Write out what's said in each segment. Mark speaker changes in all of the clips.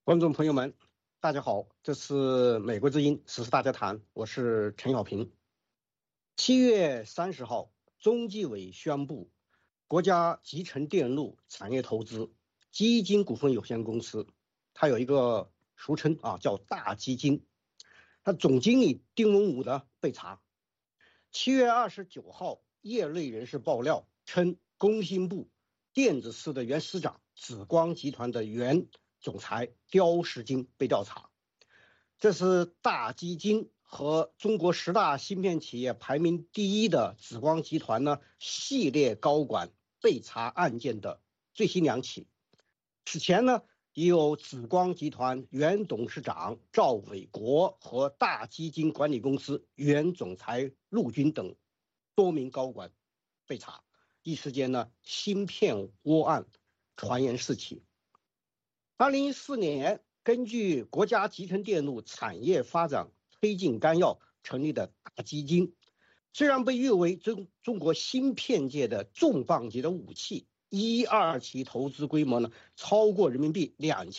Speaker 1: 观众朋友们，大家好，这是美国之音时事大家谈，我是陈小平。7月30号，中纪委宣布，国家集成电路产业投资基金股份有限公司，它有一个俗称叫大基金，它总经理丁文武呢被查。7月29号，业内人士爆料称，工信部电子司的原司长、紫光集团的原总裁刁石金被调查。这是大基金和中国10大芯片企业排名第一的紫光集团呢系列高管被查案件的最新2起。此前呢，也有紫光集团原董事长赵伟国和大基金管理公司原总裁陆军等多名高管被查。一时间呢，芯片窝案传言四起。2014年，根据国家集成电路产业发展推进纲要成立的大基金，虽然被誉为中国芯片界的重磅级的武器，1、2期投资规模呢超过人民币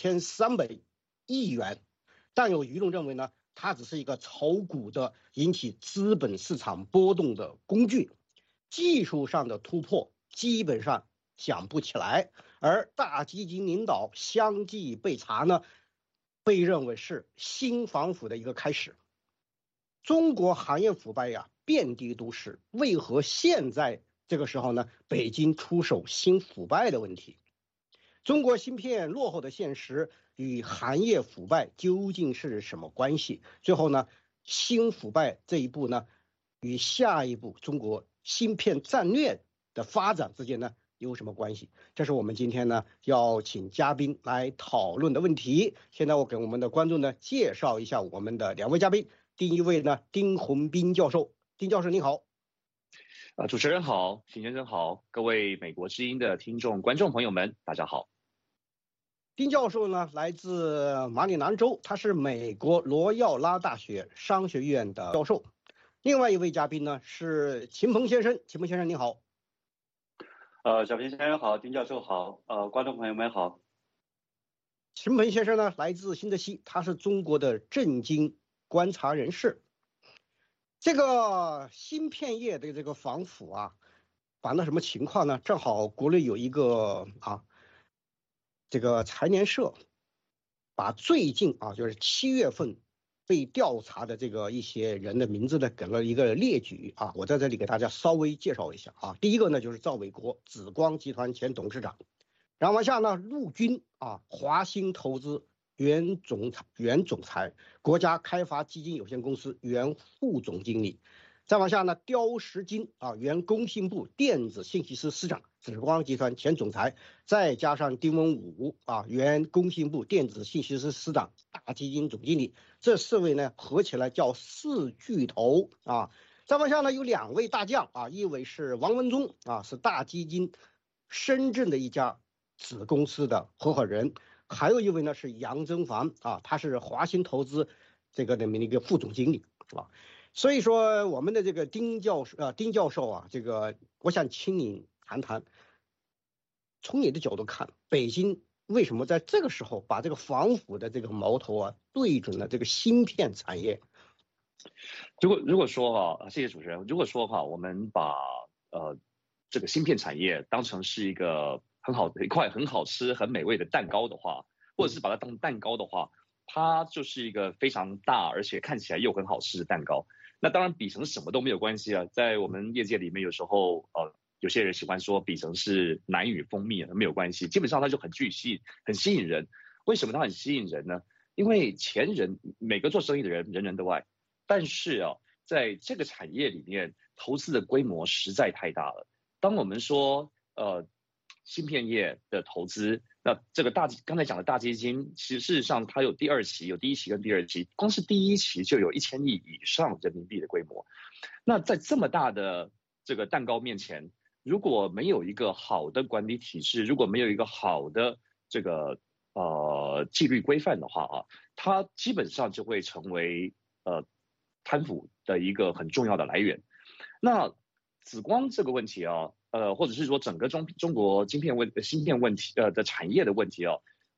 Speaker 1: 2300亿元，但有舆论认为呢，它只是一个炒股的引起资本市场波动的工具，技术上的突破基本上想不起来。而大基金领导相继被查呢，被认为是新反腐的一个开始。中国行业腐败遍地都是，为何现在这个时候呢，北京出手新腐败的问题？中国芯片落后的现实与行业腐败究竟是什么关系？最后呢，新腐败这一步呢，与下一步中国芯片战略的发展之间呢有什么关系？这是我们今天呢要请嘉宾来讨论的问题。现在我给我们的观众呢介绍一下我们的2位嘉宾。第一位呢，丁宏斌教授。丁教授你好。
Speaker 2: 主持人好，邢先生好，各位美国之音的听众观众朋友们大家好。
Speaker 1: 丁教授呢来自马里兰州，他是美国罗耀拉大学商学院的教授。另外一位嘉宾呢是秦鹏先生。秦鹏先生你好。
Speaker 3: 小平先生好，丁教授好，观众朋友们好。
Speaker 1: 秦鹏先生呢来自新泽西，他是中国的政经观察人士。这个芯片业的这个反腐反到什么情况呢？正好国内有一个这个财联社把最近就是7月份被调查的这个一些人的名字呢给了一个列举我在这里给大家稍微介绍一下第一个呢就是赵伟国，紫光集团前董事长，然后往下呢，陆军华兴投资原总裁，国家开发基金有限公司原副总经理。再往下呢，刁石金原工信部电子信息司司长，紫光集团前总裁，再加上丁文武原工信部电子信息司司长，大基金总经理。这4位呢合起来叫4巨头再往下呢，有2位大将一位是王文忠是大基金深圳的一家子公司的合伙人，还有一位呢是杨增凡他是华兴投资这个里面的一个副总经理所以说我们的这个丁教授这个我想请你谈谈，从你的角度看，北京为什么在这个时候把这个反腐的这个矛头对准了这个芯片产业？
Speaker 2: 如果说谢谢主持人。如果说我们把这个芯片产业当成是一个一块很好吃很美味的蛋糕的话，或者是把它当蛋糕的话，它就是一个非常大而且看起来又很好吃的蛋糕。那当然比成什么都没有关系在我们业界里面有时候有些人喜欢说比成是奶与蜂蜜没有关系，基本上它就很吸引人。为什么它很吸引人呢？因为前人每个做生意的人人人都爱，但是在这个产业里面投资的规模实在太大了。当我们说芯片业的投资，那这个刚才讲的大基金，其实事实上它有第2期，有第1期跟第2期，光是第1期就有1000亿以上人民币的规模。那在这么大的这个蛋糕面前，如果没有一个好的管理体制，如果没有一个好的这个纪律规范的话它基本上就会成为贪腐的一个很重要的来源。那紫光这个问题或者是说整个中国芯片问题的产业的问题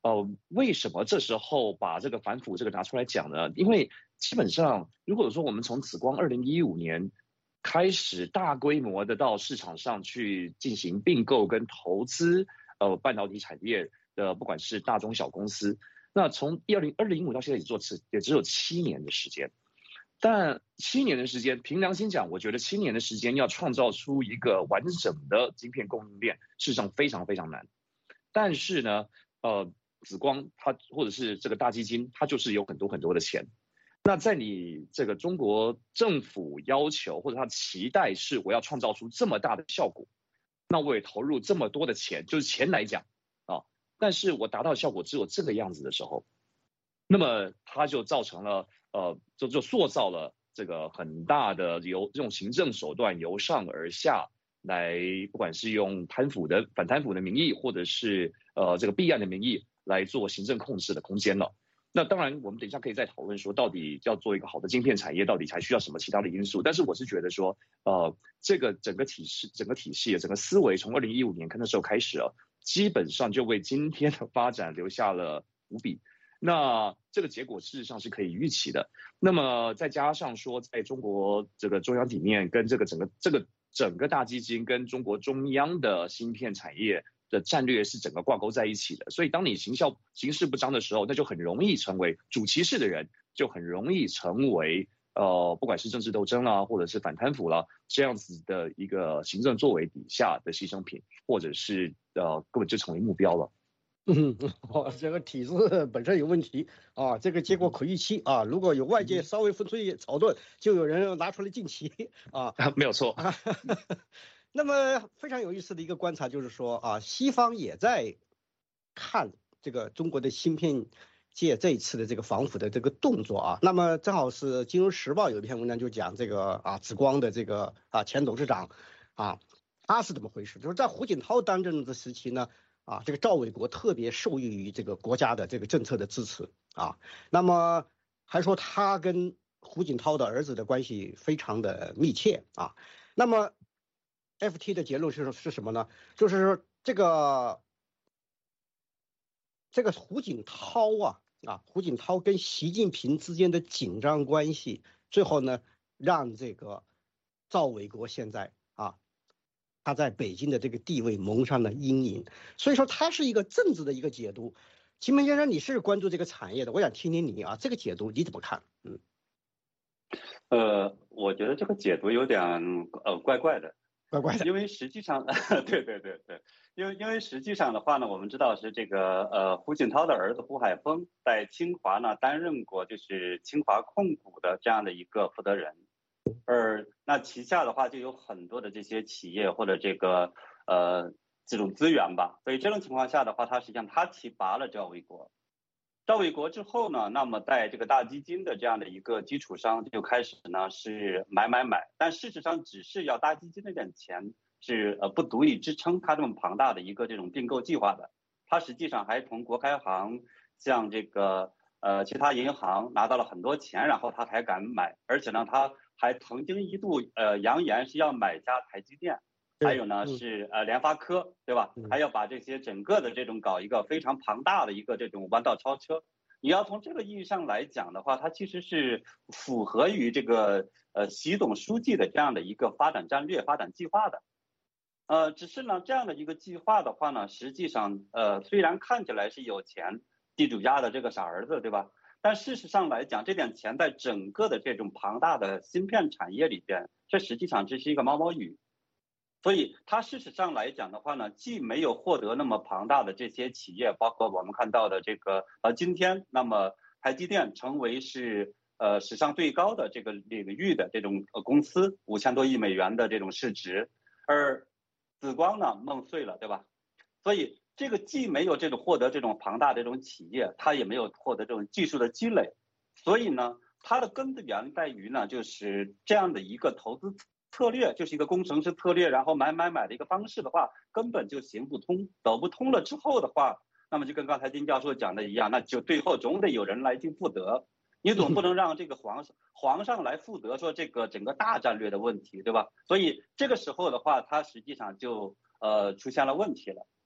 Speaker 2: 为什么这时候把这个反腐这个拿出来讲呢？因为基本上，如果说我们从紫光2015年开始大规模的到市场上去进行并购跟投资，半导体产业的不管是大中小公司，那从2015到现在也只有7年的时间。但7年的时间，凭良心讲，我觉得7年的时间要创造出一个完整的晶片供应链，事实上非常非常难。但是呢，紫光它或者是这个大基金，它就是有很多很多的钱。那在你这个中国政府要求或者他期待是我要创造出这么大的效果，那我也投入这么多的钱，就是钱来讲啊，但是我达到的效果只有这个样子的时候，那么它就造成了就塑造了这个很大的由这种行政手段由上而下来，不管是用反贪腐的名义，或者是这个弊案的名义来做行政控制的空间了。那当然，我们等一下可以再讨论说，到底要做一个好的晶片产业，到底还需要什么其他的因素？但是我是觉得说，这个整个体系、整个思维，从2015年那时候开始了，基本上就为今天的发展留下了伏笔。那这个结果事实上是可以预期的。那么再加上说，在中国这个中央体面跟这个整个大基金跟中国中央的芯片产业的战略是整个挂钩在一起的，所以当你形势不彰的时候，那就很容易成为主歧视的人，就很容易成为不管是政治斗争啦，或者是反贪腐啦，这样子的一个行政作为底下的牺牲品，或者是根本就成为目标了。
Speaker 1: 这个体制本身有问题啊，这个结果可预期啊。如果有外界稍微风吹草动，就有人拿出来进旗啊。
Speaker 2: 没有错。
Speaker 1: 那么非常有意思的一个观察就是说啊，西方也在看这个中国的芯片界这一次的这个反腐的这个动作啊。那么正好是《金融时报》有一篇文章就讲这个紫光的这个前董事长他是怎么回事？就是在胡锦涛当政的时期呢。这个赵伟国特别受益于这个国家的这个政策的支持那么还说他跟胡锦涛的儿子的关系非常的密切那么 FT 的结论是什么呢？就是这个胡锦涛跟习近平之间的紧张关系，最后呢让这个赵伟国现在他在北京的这个地位蒙上了阴影，所以说他是一个政治的一个解读。秦明先生，你是关注这个产业的，我想听听你这个解读你怎么看？
Speaker 3: 我觉得这个解读有点怪怪的，因为实际上对，因为实际上的话呢，我们知道是这个胡锦涛的儿子胡海峰在清华呢担任过就是清华控股的这样的一个负责人。那旗下的话就有很多的这些企业或者这种资源吧，所以这种情况下的话，实际上他提拔了赵伟国之后呢，那么在这个大基金的这样的一个基础上，就开始呢是买，但事实上只是要大基金那点钱是不足以支撑他这么庞大的一个这种并购计划的，他实际上还从国开行像这个其他银行拿到了很多钱，然后他才敢买，而且呢他还曾经一度扬言是要买家台积电，还有呢是联发科，对吧？还要把这些整个的这种搞一个非常庞大的一个这种弯道超车。你要从这个意义上来讲的话，它其实是符合于这个习总书记的这样的一个发展战略、发展计划的。只是呢这样的一个计划的话呢，实际上虽然看起来是有钱，地主家的这个傻儿子，对吧？但事实上来讲，这点钱在整个的这种庞大的芯片产业里边，这实际上这是一个毛毛雨。所以它事实上来讲的话呢，既没有获得那么庞大的这些企业，包括我们看到的这个今天，那么台积电成为是史上最高的这个领域的这种公司，5000多亿美元的这种市值，而紫光呢梦碎了，对吧？所以这个既没有这种获得这种庞大的这种企业，它也没有获得这种技术的积累，所以呢，它的根源在于呢，就是这样的一个投资策略，就是一个工程师策略，然后买的一个方式的话，根本就行不通，走不通了之后的话，那么就跟刚才丁教授讲的一样，那就最后总得有人来去负责，你总不能让这个皇上来负责说这个整个大战略的问题，对吧？所以这个时候的话，它实际上就出现了问题了。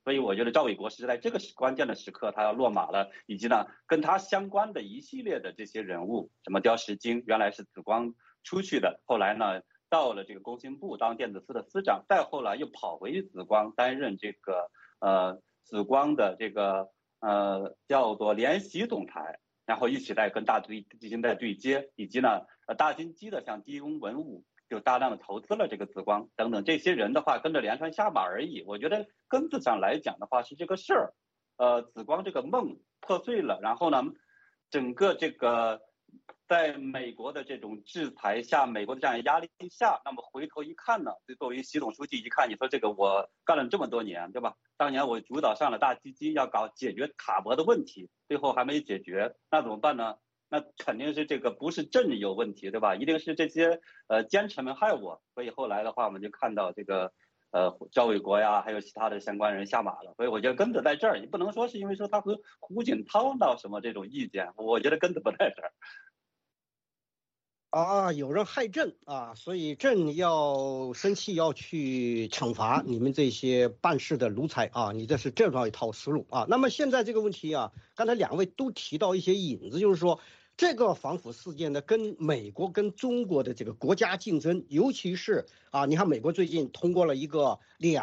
Speaker 3: 所以我觉得赵伟国是在这个关键的时刻他要落马了，以及呢跟他相关的一系列的这些人物，什么刁石京原来是紫光出去的，后来呢到了这个工信部当电子司的司长，再后来又跑回紫光担任这个紫光的这个叫做联席总裁，然后一起在跟大基金在对接，以及呢大金基的像低庸文武就大量的投资了这个紫光等等，这些人的话跟着连川下马而已。我觉得根子上来讲的话是这个事儿，紫光这个梦破碎了，然后呢整个这个在美国的这种制裁下，美国的这样压力下，那么回头一看呢，就作为习总书记一看，你说这个我干了这么多年，对吧？当年我主导上了大基金，要解决卡脖的问题，最后还没解决，那怎么办呢？那肯定是这个不是朕有问题，对吧？一定是这些奸臣们害我。所以后来的话，我们就看到这个赵伟国呀，还有其他的相关人下马了。所以我觉得根子在这儿，你不能说是因为说他和胡锦涛闹什么这种意见，我觉得根子不在这儿。
Speaker 1: 有人害朕啊，所以朕要生气，要去惩罚你们这些办事的奴才啊！你这是这样一套思路啊。那么现在这个问题啊，刚才两位都提到一些引子，就是说这个反腐事件呢，跟美国跟中国的这个国家竞争，尤其是你看美国最近通过了一个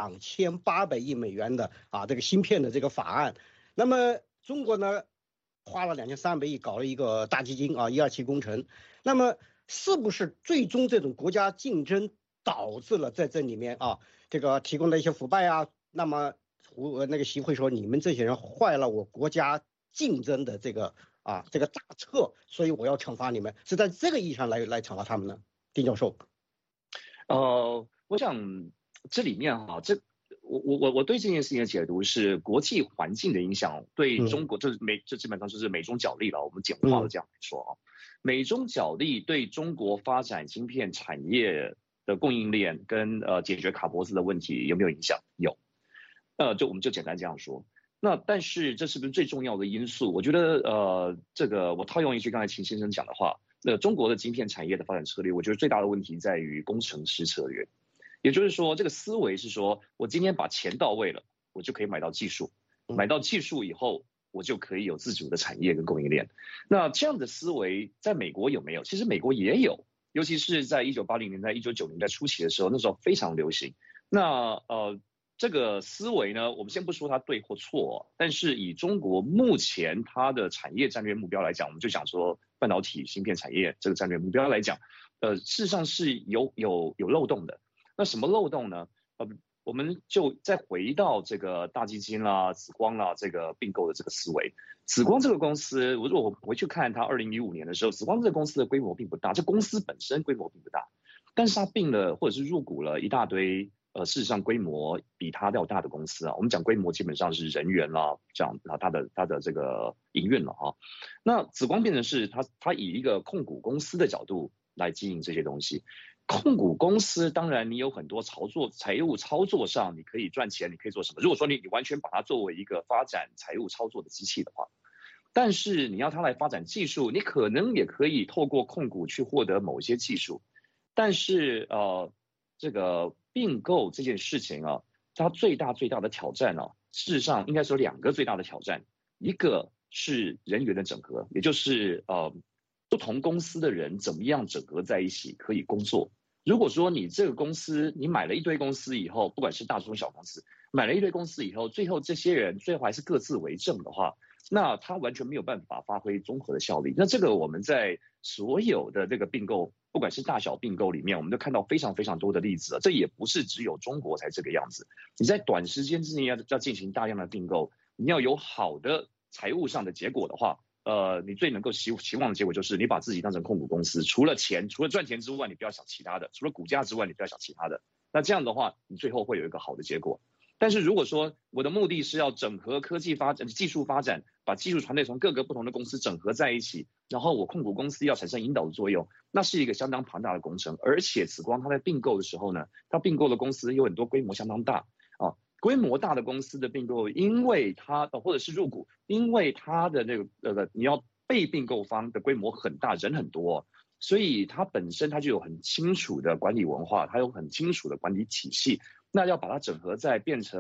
Speaker 1: 2800亿美元的这个芯片的这个法案，那么中国呢花了2300亿搞了一个大基金127工程，那么是不是最终这种国家竞争导致了在这里面这个提供的一些腐败那么那个习会说你们这些人坏了我国家竞争的这个大策，所以我要惩罚你们，是在这个意义上来惩罚他们呢？丁教授。
Speaker 2: 我想这里面我对这件事情的解读是国际环境的影响对中国，这基本上就是美中角力了，我们简化的这样来说美中角力对中国发展芯片产业的供应链跟解决卡脖子的问题有没有影响？有，我们就简单这样说。那但是这是不是最重要的因素？我觉得这个我套用一句刚才秦先生讲的话，中国的芯片产业的发展策略，我觉得最大的问题在于工程师策略。也就是说，这个思维是说，我今天把钱到位了，我就可以买到技术，买到技术以后，我就可以有自主的产业跟供应链。那这样的思维在美国有没有？其实美国也有，尤其是在1980年代、1990年代初期的时候，那时候非常流行。那这个思维呢，我们先不说它对或错，但是以中国目前它的产业战略目标来讲，我们就讲说半导体芯片产业这个战略目标来讲，事实上是有漏洞的。那什么漏洞呢？我们就再回到这个大基金啦、紫光啦这个并购的这个思维。紫光这个公司，如果我回去看它2015年的时候，紫光这个公司的规模并不大，这公司本身规模并不大，但是它并了或者是入股了一大堆事实上规模比它要大的公司我们讲规模基本上是人员啦，这样它的这个营运了那紫光变成是它以一个控股公司的角度来经营这些东西。控股公司当然你有很多财务操作上你可以赚钱，你可以做什么？如果说你完全把它作为一个发展财务操作的机器的话，但是你要它来发展技术，你可能也可以透过控股去获得某些技术。但是这个并购这件事情它最大的挑战事实上应该说2个最大的挑战，一个是人员的整合，也就是不同公司的人怎么样整合在一起可以工作。如果说你这个公司你买了一堆公司以后，不管是大中小公司，买了一堆公司以后，最后这些人最后还是各自为政的话，那他完全没有办法发挥综合的效力。那这个我们在所有的这个并购，不管是大小并购里面，我们都看到非常非常多的例子这也不是只有中国才这个样子。你在短时间之内要进行大量的并购，你要有好的财务上的结果的话，你最能够期望的结果就是你把自己当成控股公司，除了赚钱之外，你不要想其他的；除了股价之外，你不要想其他的。那这样的话，你最后会有一个好的结果。但是如果说我的目的是要整合科技发展、技术发展，把技术团队从各个不同的公司整合在一起，然后我控股公司要产生引导的作用，那是一个相当庞大的工程。而且紫光它在并购的时候呢，它并购的公司有很多规模相当大规模大的公司的并购，因为它或者是入股，因为它的那个你要被并购方的规模很大，人很多，所以它本身它就有很清楚的管理文化，它有很清楚的管理体系。那要把它整合在变成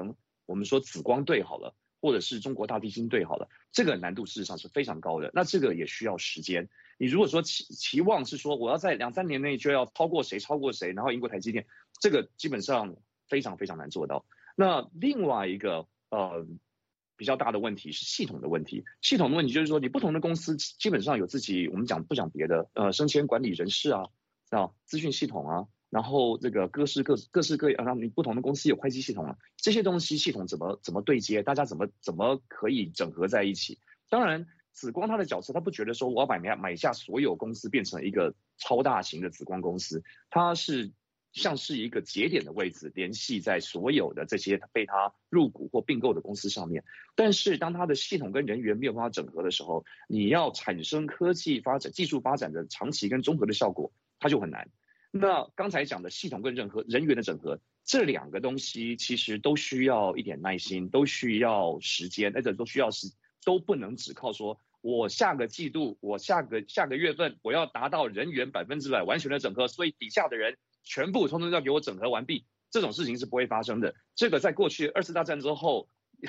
Speaker 2: 我们说紫光队好了，或者是中国大地晶队好了，这个难度事实上是非常高的。那这个也需要时间。你如果说期望是说我要在2-3年内就要超过谁，然后赢过台积电，这个基本上非常非常难做到。那另外一个比较大的问题是系统的问题。系统的问题就是说，你不同的公司基本上有自己，我们不讲别的，升迁管理人事啊，资讯系统啊，然后这个各式各样，然后你不同的公司有会计系统啊，这些东西系统怎么对接，大家怎么可以整合在一起？当然，紫光它的角色，他不觉得说我要买下所有公司变成一个超大型的紫光公司，它是像是一个节点的位置，联系在所有的这些被他入股或并购的公司上面。但是当他的系统跟人员没有办法整合的时候，你要产生科技发展、技术发展的长期跟综合的效果，它就很难。那刚才讲的系统跟人员的整合，这2个东西其实都需要一点耐心，都需要时间，而且都不能只靠说我下个季度、我下个月份我要达到人员100%完全的整合，所以底下的人全部通通要给我整合完毕，这种事情是不会发生的。这个在过去2次大战之后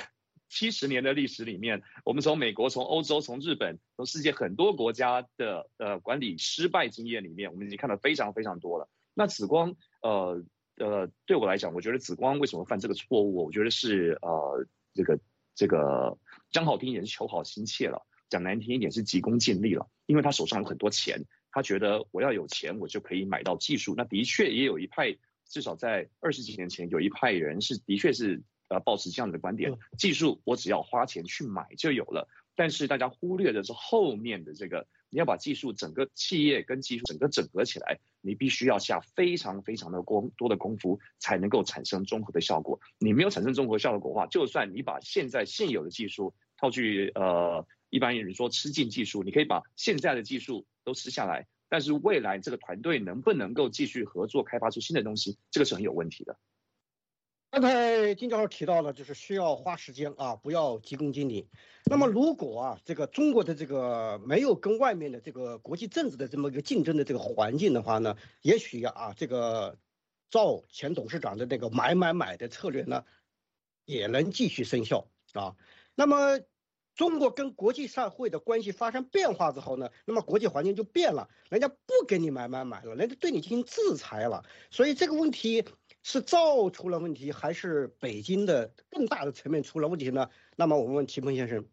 Speaker 2: 70年的历史里面，我们从美国、从欧洲、从日本、从世界很多国家的管理失败经验里面，我们已经看到非常非常多了。那紫光对我来讲，我觉得紫光为什么犯这个错误？我觉得是这个讲好听一点是求好心切了，讲难听一点是急功近利了，因为他手上有很多钱。他觉得我要有钱，我就可以买到技术。那的确也有一派，至少在20几年前，有一派人的确是抱持这样的观点，技术我只要花钱去买就有了。但是大家忽略的是后面的这个，你要把技术整个企业跟技术整个整合起来，你必须要下非常非常的多的功夫，才能够产生综合的效果。你没有产生综合效果的话，就算你把现有的技术套句一般人说吃进技术，你可以把现在的技术都吃下来，但是未来这个团队能不能够继续合作开发出新的东西，这个是很有问题的。
Speaker 1: 刚才金教授提到了，就是需要花时间啊，不要急功近利。那么如果这个中国的这个没有跟外面的这个国际政治的这么一个竞争的这个环境的话呢，也许这个赵前董事长的那个买的策略呢，也能继续生效啊。那么中国跟国际社会的关系发生变化之后呢，那么国际环境就变了，人家不给你买了，人家对你进行制裁了。所以这个问题是赵出了问题，还是北京的更大的层面出了问题呢？那么我们问齐鹏先生。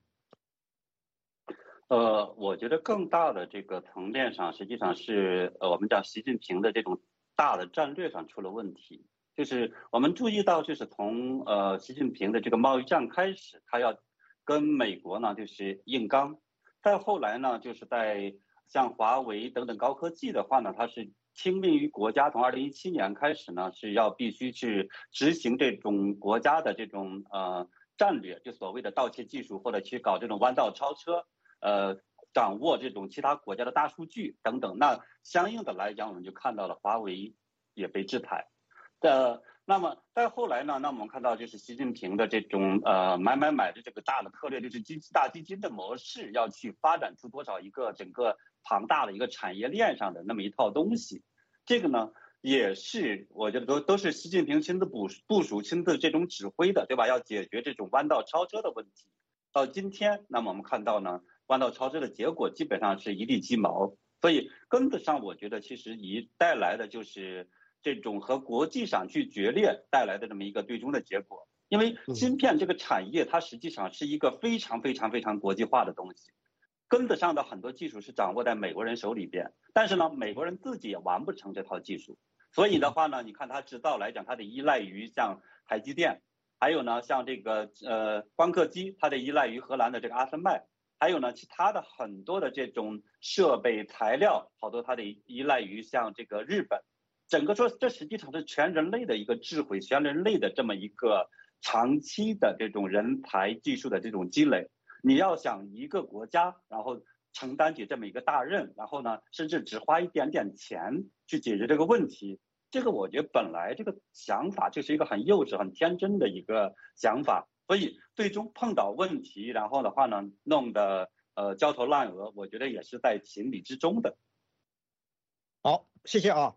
Speaker 3: 我觉得更大的这个层面上，实际上是我们讲习近平的这种大的战略上出了问题。就是我们注意到，就是从习近平的这个贸易战开始，他要跟美国呢就是硬刚，再后来呢就是在像华为等等高科技的话呢，它是听命于国家，从2017年开始呢是要必须去执行这种国家的这种战略，就所谓的盗窃技术，或者去搞这种弯道超车，掌握这种其他国家的大数据等等。那相应的来讲，我们就看到了华为也被制裁。那么再后来呢，那我们看到就是习近平的这种买的这个大的策略，就是大基金的模式，要去发展出多少一个整个庞大的一个产业链上的那么一套东西。这个呢也是我觉得都是习近平亲自部署、亲自这种指挥的，对吧？要解决这种弯道超车的问题。到今天，那么我们看到呢，弯道超车的结果基本上是一地鸡毛。所以根子上，我觉得其实带来的就是这种和国际上去决裂带来的这么一个最终的结果。因为芯片这个产业，它实际上是一个非常非常非常国际化的东西，根子上的很多技术是掌握在美国人手里边，但是呢，美国人自己也完不成这套技术。所以的话呢，你看它制造来讲，它得依赖于像台积电，还有呢像这个光刻机，它得依赖于荷兰的这个阿森麦，还有呢其他的很多的这种设备材料，好多它得依赖于像这个日本。整个说这实际上是全人类的一个智慧，全人类的这么一个长期的这种人才技术的这种积累。你要想一个国家然后承担起这么一个大任，然后呢甚至只花一点点钱去解决这个问题，这个我觉得本来这个想法就是一个很幼稚很天真的一个想法，所以最终碰到问题，然后的话呢弄得焦头烂额，我觉得也是在情理之中的。
Speaker 1: 好，谢谢啊。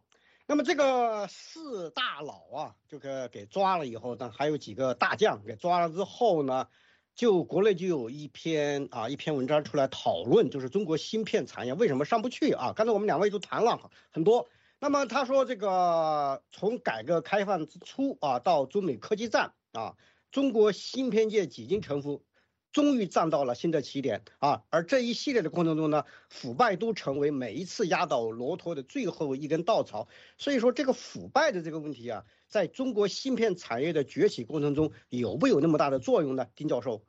Speaker 1: 那么这个4大佬啊，这个给抓了以后呢，还有几个大将给抓了之后呢，就国内就有一篇文章出来讨论，就是中国芯片产业为什么上不去啊？刚才我们2位都谈了很多。那么他说这个从改革开放之初啊到中美科技战啊，中国芯片界几经沉浮，终于站到了新的起点啊！而这一系列的过程中呢，腐败都成为每一次压倒骆驼的最后一根稻草。所以说，这个腐败的这个问题啊，在中国芯片产业的崛起过程中，有没有那么大的作用呢？丁教授？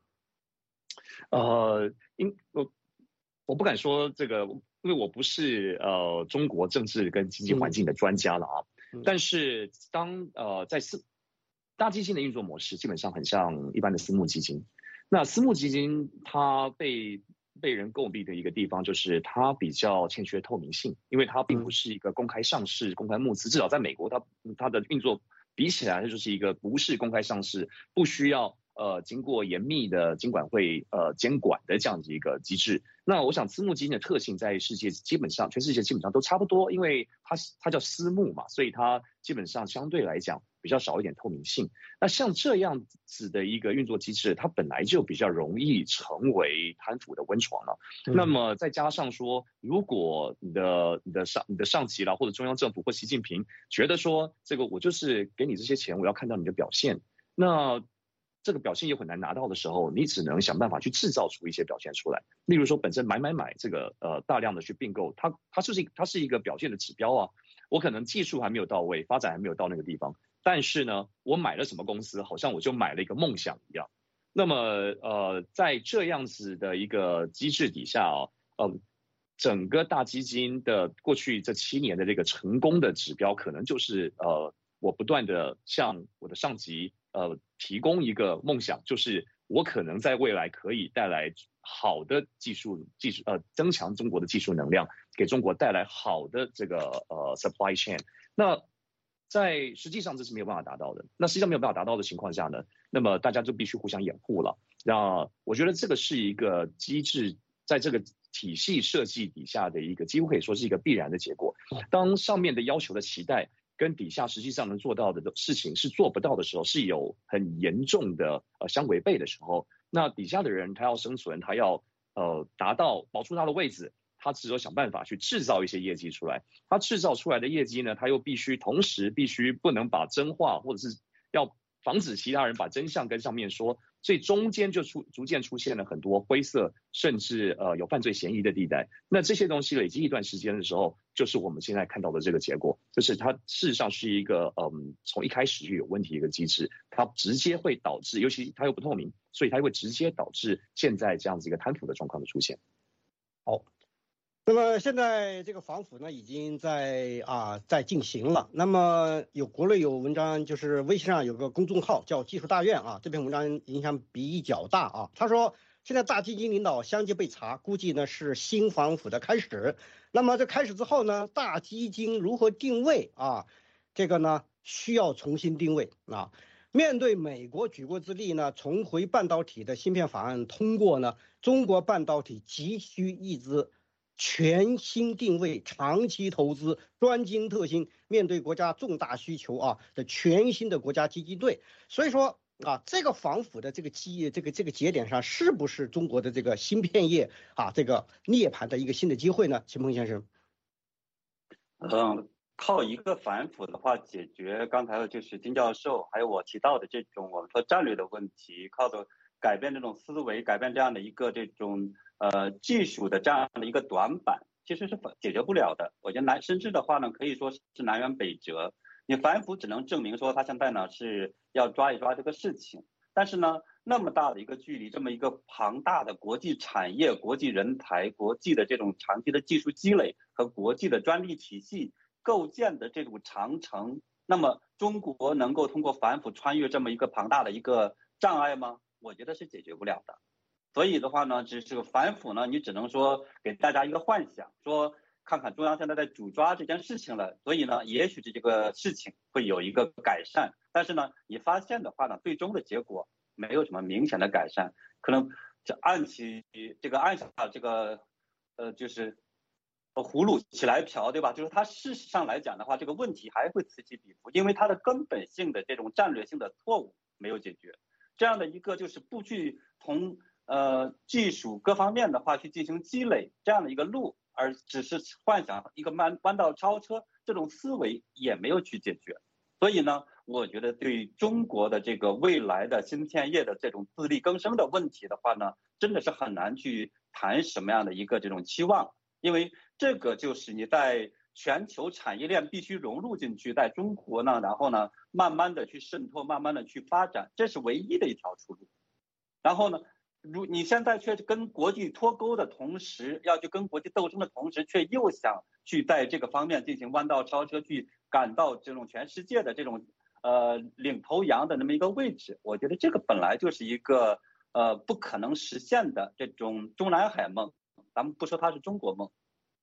Speaker 2: 我不敢说这个，因为我不是中国政治跟经济环境的专家了啊。但是在大基金的运作模式基本上很像一般的私募基金。那私募基金它被人诟病的一个地方就是它比较欠缺透明性，因为它并不是一个公开上市、公开募资，至少在美国它的运作比起来，它就是一个不是公开上市，不需要经过严密的金管会监管的这样的一个机制。那我想私募基金的特性在全世界基本上都差不多，因为它叫私募嘛，所以它基本上相对来讲比较少一点透明性。那像这样子的一个运作机制，它本来就比较容易成为贪腐的温床了。那么再加上说，如果你的上级啦，或者中央政府或习近平觉得说，这个我就是给你这些钱，我要看到你的表现，那这个表现又很难拿到的时候，你只能想办法去制造出一些表现出来。例如说，本身买这个大量的去并购，它是一个表现的指标啊。我可能技术还没有到位，发展还没有到那个地方，但是呢，我买了什么公司，好像我就买了一个梦想一样。那么在这样子的一个机制底下整个大基金的过去这7年的这个成功的指标，可能就是我不断的向我的上级提供一个梦想，就是我可能在未来可以带来好的技术增强中国的技术能量，给中国带来好的这个supply chain。那在实际上这是没有办法达到的。那实际上没有办法达到的情况下呢，那么大家就必须互相掩护了。那我觉得这个是一个机制，在这个体系设计底下的一个几乎可以说是一个必然的结果。当上面的要求的期待跟底下实际上能做到的事情是做不到的时候，是有很严重的相违背的时候，那底下的人他要生存，他要保住他的位置，他只有想办法去制造一些业绩出来。他制造出来的业绩呢，他又同时必须不能把真话，或者是要防止其他人把真相跟上面说，所以中间就逐渐出现了很多灰色，甚至有犯罪嫌疑的地带。那这些东西累积一段时间的时候，就是我们现在看到的这个结果，就是它事实上是一个从一开始就有问题的一个机制，它直接会导致，尤其它又不透明，所以它会直接导致现在这样子一个贪腐的状况的出现。
Speaker 1: 好。那么现在这个反腐呢，已经在进行了。那么国内有文章，就是微信上有个公众号叫技术大院啊，这篇文章影响比较大啊。他说，现在大基金领导相继被查，估计呢是新反腐的开始。那么这开始之后呢，大基金如何定位啊？这个呢需要重新定位啊。面对美国举国之力呢，重回半导体的芯片法案通过呢，中国半导体急需一支全新定位、长期投资、专精特新，面对国家重大需求的全新的国家基金队。所以说这个反腐的这个节点上，是不是中国的这个芯片业这个涅槃的一个新的机会呢？秦鹏先生。
Speaker 3: 靠一个反腐的话解决刚才就是金教授还有我提到的这种我们说战略的问题，靠着改变这种思维，改变这样的一个这种技术的这样的一个短板，其实是解决不了的。我觉得甚至的话呢，可以说是南辕北辙。你反腐只能证明说他现在呢是要抓一抓这个事情，但是呢那么大的一个距离，这么一个庞大的国际产业、国际人才、国际的这种长期的技术积累和国际的专利体系构建的这种长城，那么中国能够通过反腐穿越这么一个庞大的一个障碍吗？我觉得是解决不了的。所以的话呢，这个反腐呢，你只能说给大家一个幻想，说看看中央现在在主抓这件事情了，所以呢，也许这个事情会有一个改善。但是呢，你发现的话呢，最终的结果没有什么明显的改善，可能按下这个就是葫芦起来瓢，对吧？就是它事实上来讲的话，这个问题还会此起彼伏，因为它的根本性的这种战略性的错误没有解决。这样的一个就是不去从技术各方面的话去进行积累这样的一个路，而只是幻想一个弯道超车这种思维也没有去解决。所以呢，我觉得对中国的这个未来的芯片业的这种自力更生的问题的话呢，真的是很难去谈什么样的一个这种期望，因为这个就是你在全球产业链必须融入进去，在中国呢，然后呢，慢慢的去渗透，慢慢的去发展，这是唯一的一条出路。然后呢，你现在却跟国际脱钩的同时，要去跟国际斗争的同时，却又想去在这个方面进行弯道超车，去赶到这种全世界的这种领头羊的那么一个位置。我觉得这个本来就是一个不可能实现的这种中南海梦，咱们不说它是中国梦。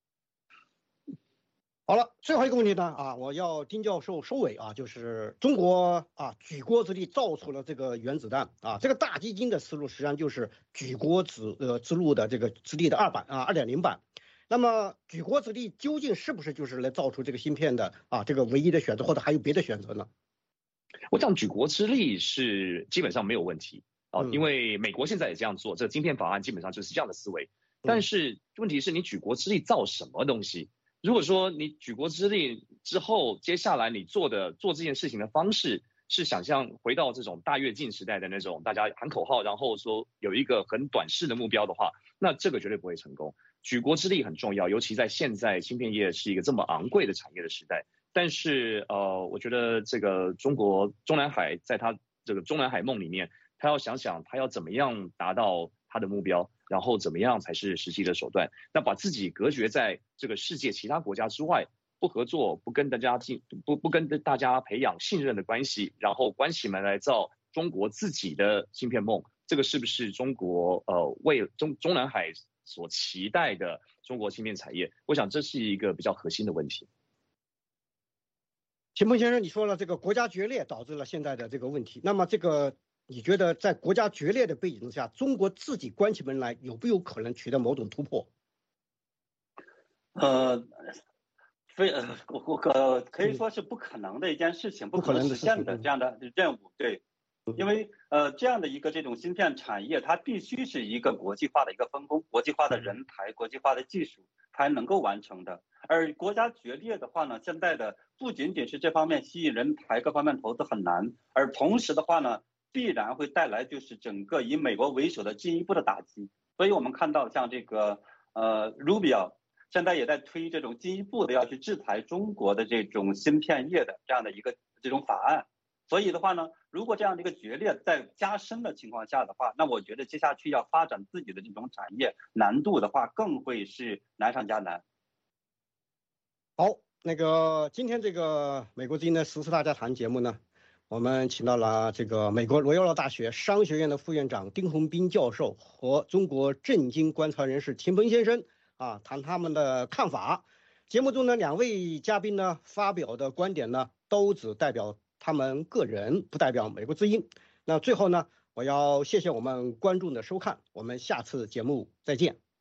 Speaker 1: 好了，最后一个问题呢我要丁教授收尾就是中国举国之力造出了这个原子弹这个大基金的思路实际上就是举国之路的这个之力的2.0版。那么举国之力究竟是不是就是来造出这个芯片的这个唯一的选择，或者还有别的选择呢？
Speaker 2: 我讲举国之力是基本上没有问题因为美国现在也这样做，这个晶片法案基本上就是这样的思维。但是问题是你举国之力造什么东西？如果说你举国之力之后，接下来你做这件事情的方式是想象回到这种大跃进时代的那种大家喊口号，然后说有一个很短视的目标的话，那这个绝对不会成功。举国之力很重要，尤其在现在芯片业是一个这么昂贵的产业的时代。但是我觉得这个中南海在他这个中南海梦里面，他要想想他要怎么样达到他的目标，然后怎么样才是实际的手段。那把自己隔绝在这个世界其他国家之外，不合作，不跟大家培养信任的关系，然后关起门来造中国自己的芯片梦，这个是不是中国为中南海所期待的中国芯片产业？我想这是一个比较核心的问题。
Speaker 1: 秦鹏先生，你说了这个国家决裂导致了现在的这个问题，那么这个你觉得在国家决裂的背景下，中国自己关起门来有没有可能取得某种突破？
Speaker 3: 可以说是不可能的一件事情，不可能实现的这样的任务。对，因为这样的一个这种芯片产业，它必须是一个国际化的一个分工，国际化的人才，国际化的技术才能够完成的。而国家决裂的话呢，现在的不仅仅是这方面吸引人才，各方面投资很难，而同时的话呢，必然会带来就是整个以美国为首的进一步的打击。所以我们看到像这个Rubio 现在也在推这种进一步的要去制裁中国的这种芯片业的这样的一个这种法案。所以的话呢，如果这样的一个决裂在加深的情况下的话，那我觉得接下去要发展自己的这种产业难度的话，更会是难上加难。
Speaker 1: 好，今天这个美国之音的时事大家谈节目呢，我们请到了这个美国罗耀拉大学商学院的副院长丁宏斌教授和中国政经观察人士秦鹏先生谈他们的看法。节目中呢，2位嘉宾呢发表的观点呢，都只代表他们个人，不代表美国之音。那最后呢，我要谢谢我们观众的收看，我们下次节目再见。